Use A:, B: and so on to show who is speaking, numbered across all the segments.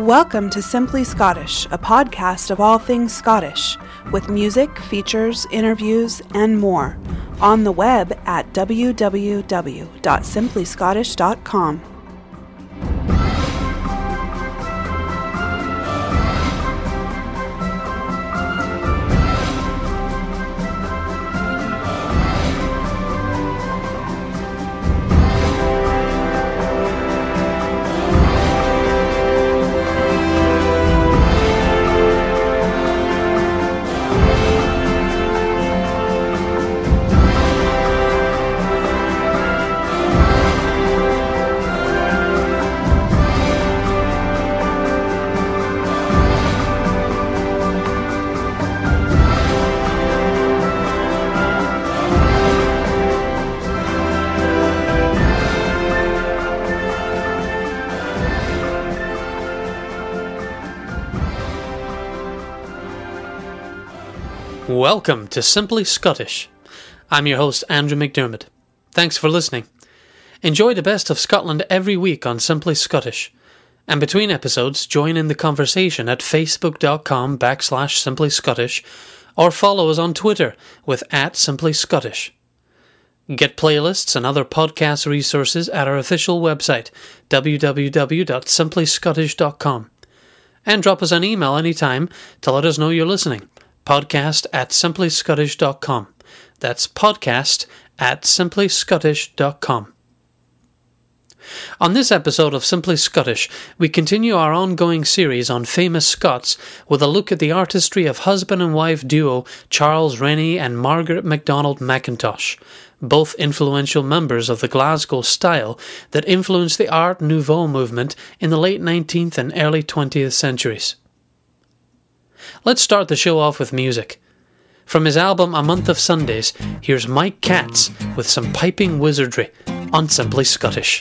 A: Welcome to Simply Scottish, a podcast of all things Scottish, with music, features, interviews, and more, on the web at www.simplyscottish.com.
B: Welcome to Simply Scottish. I'm your host, Andrew McDermott. Thanks for listening. Enjoy the best of Scotland every week on Simply Scottish. And between episodes, join in the conversation at facebook.com/Simply Scottish or follow us on Twitter with @SimplyScottish. Get playlists and other podcast resources at our official website, www.simplyscottish.com. And drop us an email anytime to let us know you're listening. podcast@simplyscottish.com. That's podcast@simplyscottish.com. On this episode of Simply Scottish, we continue our ongoing series on famous Scots with a look at the artistry of husband and wife duo Charles Rennie and Margaret MacDonald Mackintosh, both influential members of the Glasgow style that influenced the Art Nouveau movement in the late 19th and early 20th centuries. Let's start the show off with music. From his album A Month of Sundays, here's Mike Katz with some piping wizardry on Simply Scottish.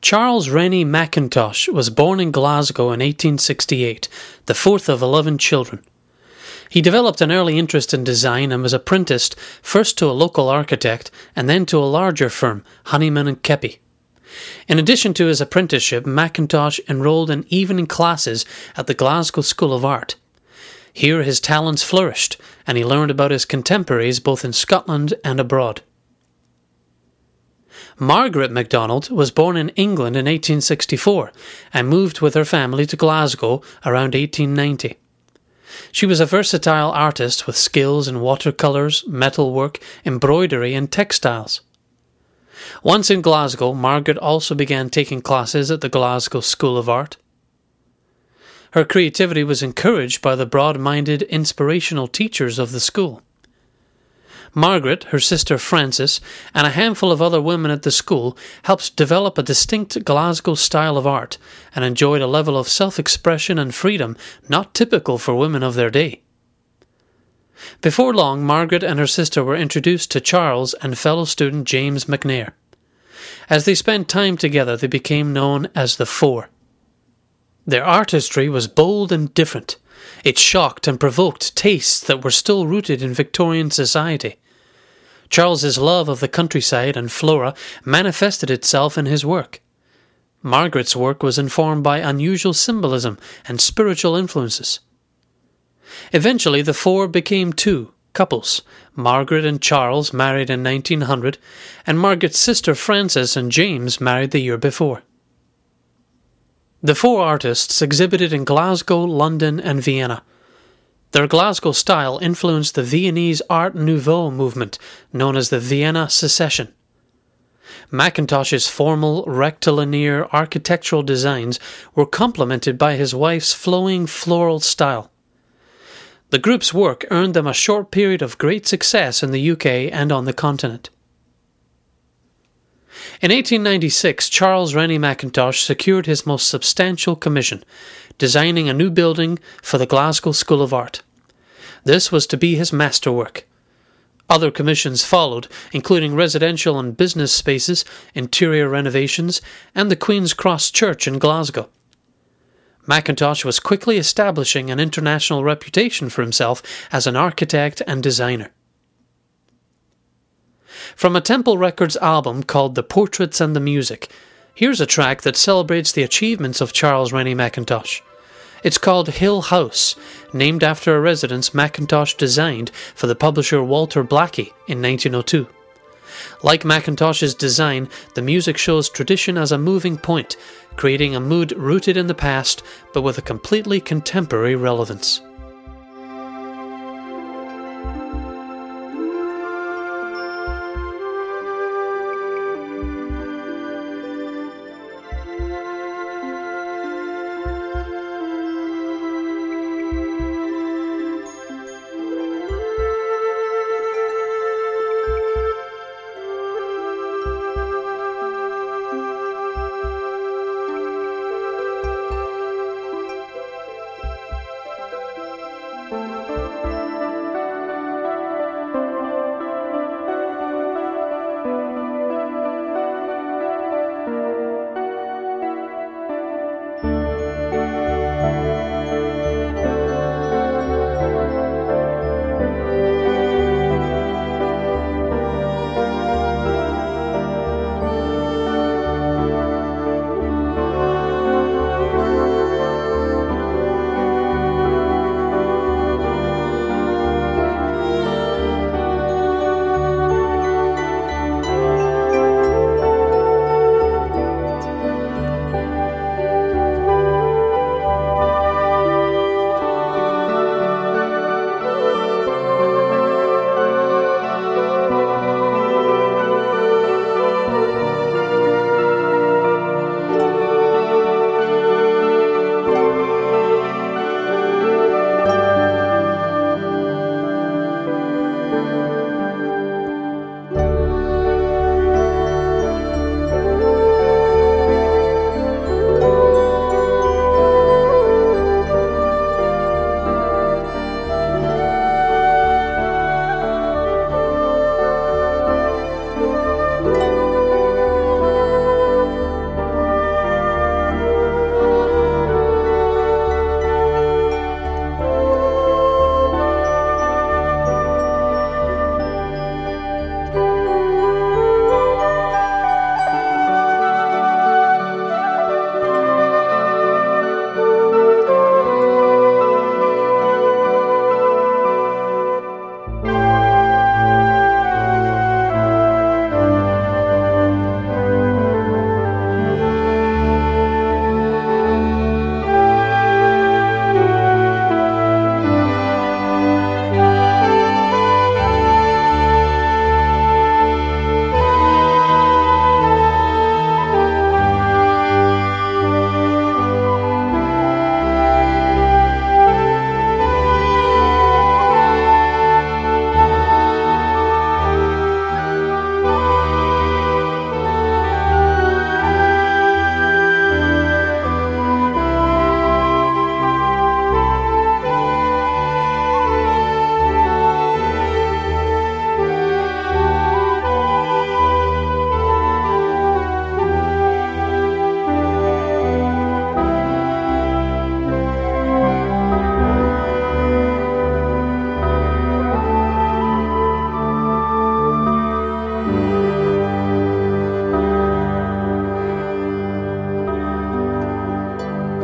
B: Charles Rennie Mackintosh was born in Glasgow in 1868, the fourth of 11 children. He developed an early interest in design and was apprenticed first to a local architect and then to a larger firm, Honeyman and Keppie. In addition to his apprenticeship, Mackintosh enrolled in evening classes at the Glasgow School of Art. Here his talents flourished, and he learned about his contemporaries both in Scotland and abroad. Margaret MacDonald was born in England in 1864 and moved with her family to Glasgow around 1890. She was a versatile artist with skills in watercolours, metalwork, embroidery and textiles. Once in Glasgow, Margaret also began taking classes at the Glasgow School of Art. Her creativity was encouraged by the broad-minded, inspirational teachers of the school. Margaret, her sister Frances, and a handful of other women at the school helped develop a distinct Glasgow style of art and enjoyed a level of self-expression and freedom not typical for women of their day. Before long, Margaret and her sister were introduced to Charles and fellow student James McNair. As they spent time together, they became known as the Four. Their artistry was bold and different. It shocked and provoked tastes that were still rooted in Victorian society. Charles's love of the countryside and flora manifested itself in his work. Margaret's work was informed by unusual symbolism and spiritual influences. Eventually, the Four became two couples. Margaret and Charles married in 1900, and Margaret's sister Frances and James married the year before. The Four artists exhibited in Glasgow, London, and Vienna. Their Glasgow style influenced the Viennese Art Nouveau movement, known as the Vienna Secession. Mackintosh's formal, rectilinear architectural designs were complemented by his wife's flowing floral style. The group's work earned them a short period of great success in the UK and on the continent. In 1896, Charles Rennie Mackintosh secured his most substantial commission, designing a new building for the Glasgow School of Art. This was to be his masterwork. Other commissions followed, including residential and business spaces, interior renovations, and the Queen's Cross Church in Glasgow. Mackintosh was quickly establishing an international reputation for himself as an architect and designer. From a Temple Records album called The Portraits and the Music, here's a track that celebrates the achievements of Charles Rennie Mackintosh. It's called Hill House, named after a residence Mackintosh designed for the publisher Walter Blackie in 1902. Like Mackintosh's design, the music shows tradition as a moving point, creating a mood rooted in the past but with a completely contemporary relevance.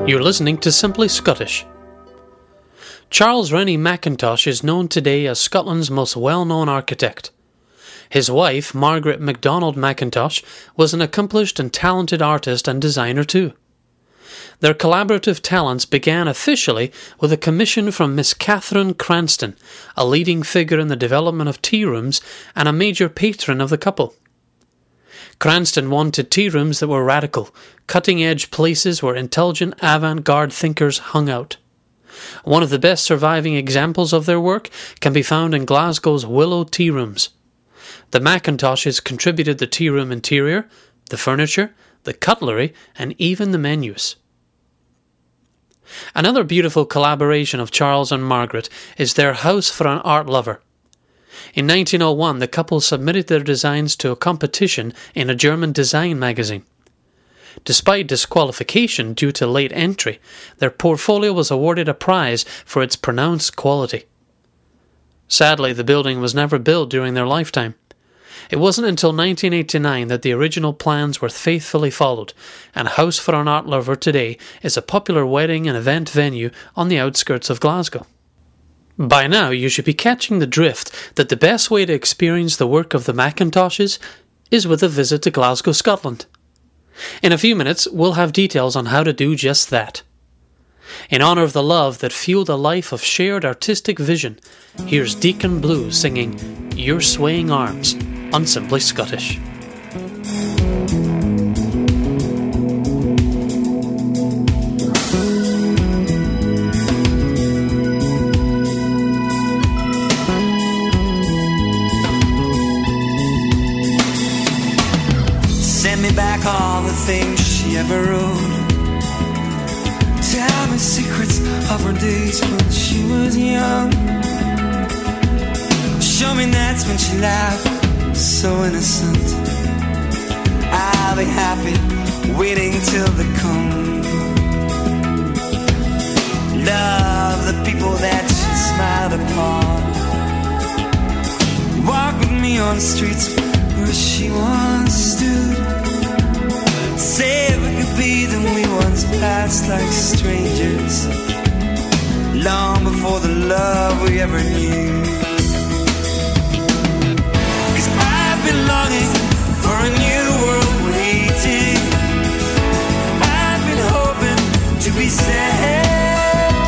B: You're listening to Simply Scottish. Charles Rennie Mackintosh is known today as Scotland's most well-known architect. His wife, Margaret MacDonald Mackintosh, was an accomplished and talented artist and designer too. Their collaborative talents began officially with a commission from Miss Catherine Cranston, a leading figure in the development of tea rooms and a major patron of the couple. Cranston wanted tea rooms that were radical, cutting-edge places where intelligent avant-garde thinkers hung out. One of the best surviving examples of their work can be found in Glasgow's Willow Tea Rooms. The Mackintoshes contributed the tea room interior, the furniture, the cutlery, and even the menus. Another beautiful collaboration of Charles and Margaret is their House for an Art Lover. In 1901, the couple submitted their designs to a competition in a German design magazine. Despite disqualification due to late entry, their portfolio was awarded a prize for its pronounced quality. Sadly, the building was never built during their lifetime. It wasn't until 1989 that the original plans were faithfully followed, and House for an Art Lover today is a popular wedding and event venue on the outskirts of Glasgow. By now, you should be catching the drift that the best way to experience the work of the Mackintoshes is with a visit to Glasgow, Scotland. In a few minutes, we'll have details on how to do just that. In honour of the love that fueled a life of shared artistic vision, here's Deacon Blue singing Your Swaying Arms on Simply Scottish.
C: Send me back all the things she ever wrote. Tell me secrets of her days when she was young. Show me nights when she laughed, so innocent. I'll be happy waiting till they come. Love the people that she smiled upon. Walk with me on the streets where she once stood. Say if we could be then we once passed like strangers, long before the love we ever knew. Cause I've been longing for a new world waiting. I've been hoping to be saved.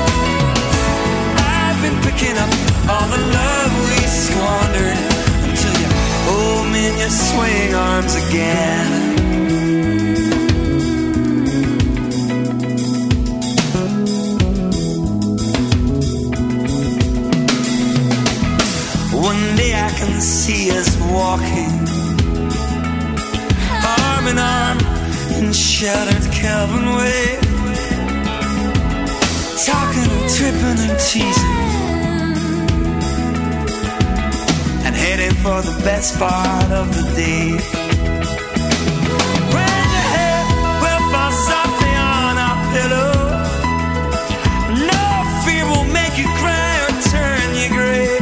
C: I've been picking up all the love we squandered until you hold me in your swaying arms again. One day I can see us walking arm in arm in sheltered Kelvin Way, talking and tripping and teasing, and heading for the best part of the day. When your head will fall softly on our pillow, no fear will make you cry or turn you gray.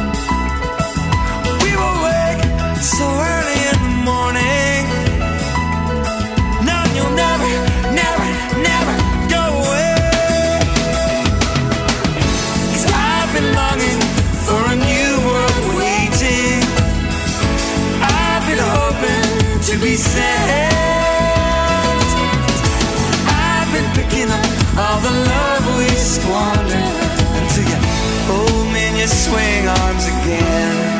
C: So early in the morning, no, you'll never, never, never go away. Cause I've been longing for a new world waiting. I've been hoping to be saved. I've been picking up all the love we squandered until you hold me in your swaying arms again.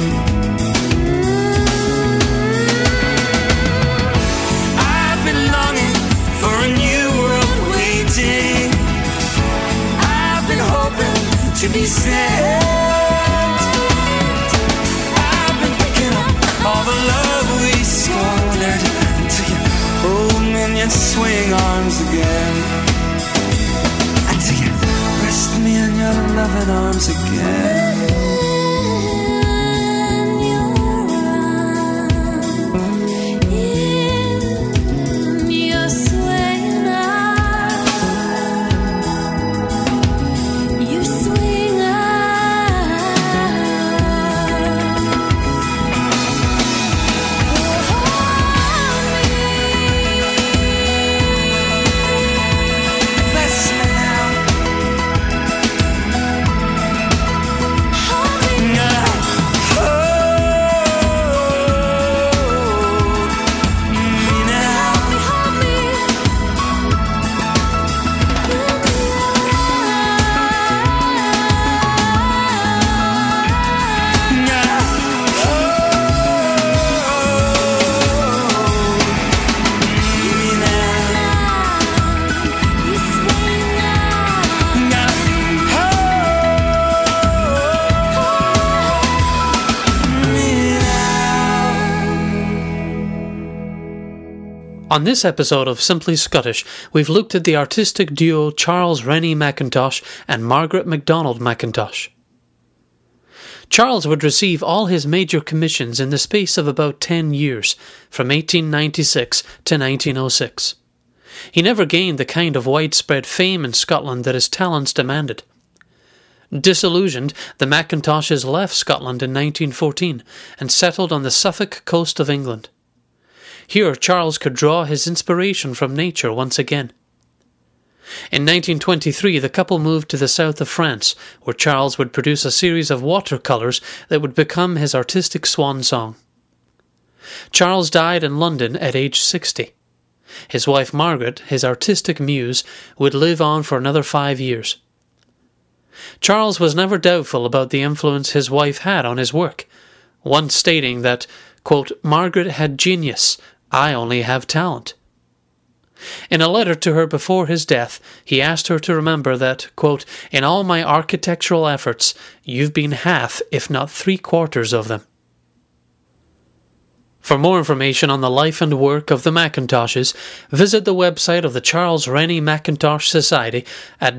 C: To be saved, I've been picking up all the love we squandered until you hold me in your swaying arms again. Until you rest me in your loving arms again.
B: On this episode of Simply Scottish, we've looked at the artistic duo Charles Rennie Mackintosh and Margaret MacDonald Mackintosh. Charles would receive all his major commissions in the space of about 10 years, from 1896 to 1906. He never gained the kind of widespread fame in Scotland that his talents demanded. Disillusioned, the Mackintoshes left Scotland in 1914 and settled on the Suffolk coast of England. Here, Charles could draw his inspiration from nature once again. In 1923, the couple moved to the south of France, where Charles would produce a series of watercolours that would become his artistic swan song. Charles died in London at age 60. His wife Margaret, his artistic muse, would live on for another 5 years. Charles was never doubtful about the influence his wife had on his work, once stating that, quote, "Margaret had genius, I only have talent." In a letter to her before his death, he asked her to remember that, quote, "In all my architectural efforts, you've been half, if not 3/4 of them." For more information on the life and work of the Mackintoshes, visit the website of the Charles Rennie Mackintosh Society at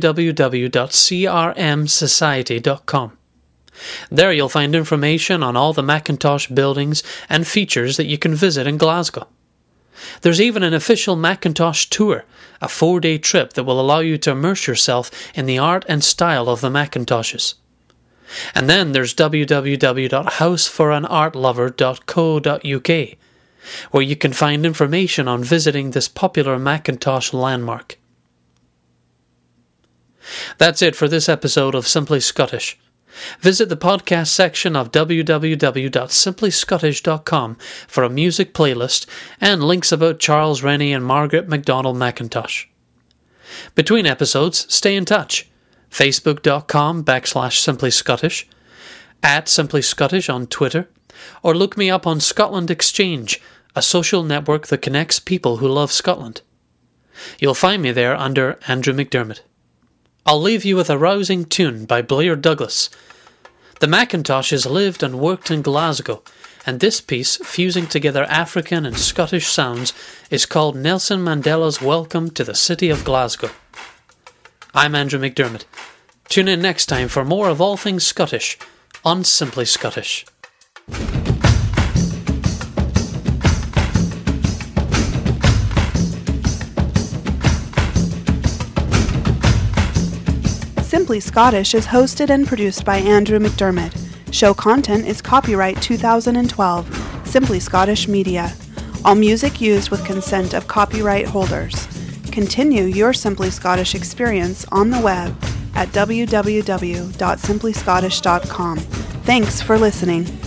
B: www.crmsociety.com. There you'll find information on all the Mackintosh buildings and features that you can visit in Glasgow. There's even an official Mackintosh tour, a 4-day trip that will allow you to immerse yourself in the art and style of the Mackintoshes. And then there's www.houseforanartlover.co.uk, where you can find information on visiting this popular Mackintosh landmark. That's it for this episode of Simply Scottish. Visit the podcast section of www.simplyscottish.com for a music playlist and links about Charles Rennie and Margaret MacDonald Mackintosh. Between episodes, stay in touch. Facebook.com/simplyscottish, @simplyscottish on Twitter, or look me up on Scotland Exchange, a social network that connects people who love Scotland. You'll find me there under Andrew McDermott. I'll leave you with a rousing tune by Blair Douglas. The Mackintoshes lived and worked in Glasgow, and this piece, fusing together African and Scottish sounds, is called Nelson Mandela's Welcome to the City of Glasgow. I'm Andrew McDermott. Tune in next time for more of all things Scottish on Simply Scottish.
A: Simply Scottish is hosted and produced by Andrew McDermott. Show content is copyright 2012, Simply Scottish Media. All music used with consent of copyright holders. Continue your Simply Scottish experience on the web at www.simplyscottish.com. Thanks for listening.